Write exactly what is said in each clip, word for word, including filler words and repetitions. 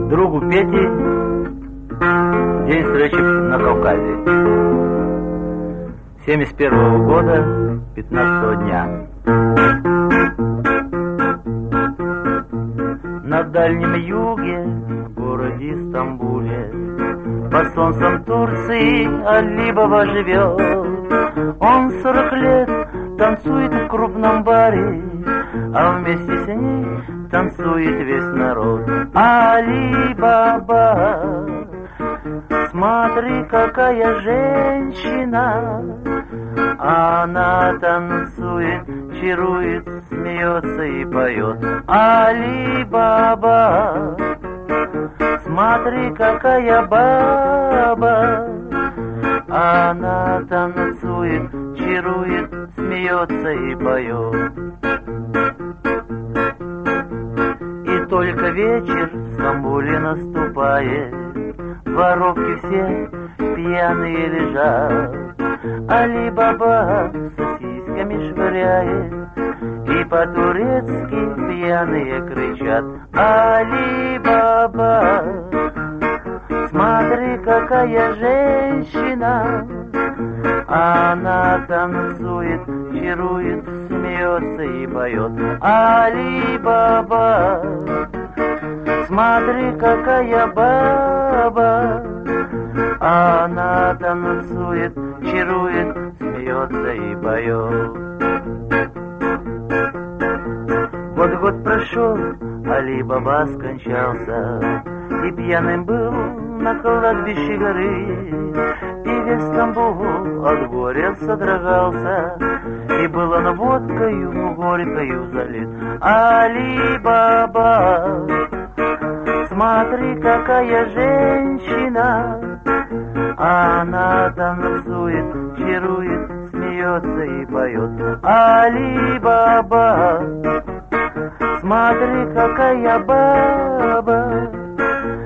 Другу Пете день встречи на Кавказе. семьдесят первого года, пятнадцатого дня. На дальнем юге, в городе Стамбуле, под солнцем Турции Алибаба живет. Он сорок лет танцует в крупном баре, а вместе с ней танцует весь народ. Али-Баба, смотри, какая женщина, она танцует, чарует, смеется и поет. Али-Баба, смотри, какая баба, она танцует, чарует, смеется и поет. И только вечер в Стамбуле наступает, воровки все пьяные лежат. Али-Баба сосисками швыряет, и по-турецки пьяные кричат. Али-Баба, смотри, какая женщина, она танцует, чарует, смеется и поет. Али-Баба, смотри, какая баба, она танцует, чарует, смеется и поет. Вот год прошел, Али-Баба скончался, и пьяным был на кладбище горы, и весь Стамбул от горя содрогался, и был он водкою горькою залит. Али-Баба, смотри, какая женщина, она танцует, чарует, смеется и поет. Али-Баба, смотри, какая баба,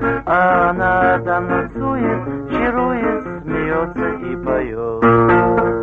она танцует, чарует, смеется и поет.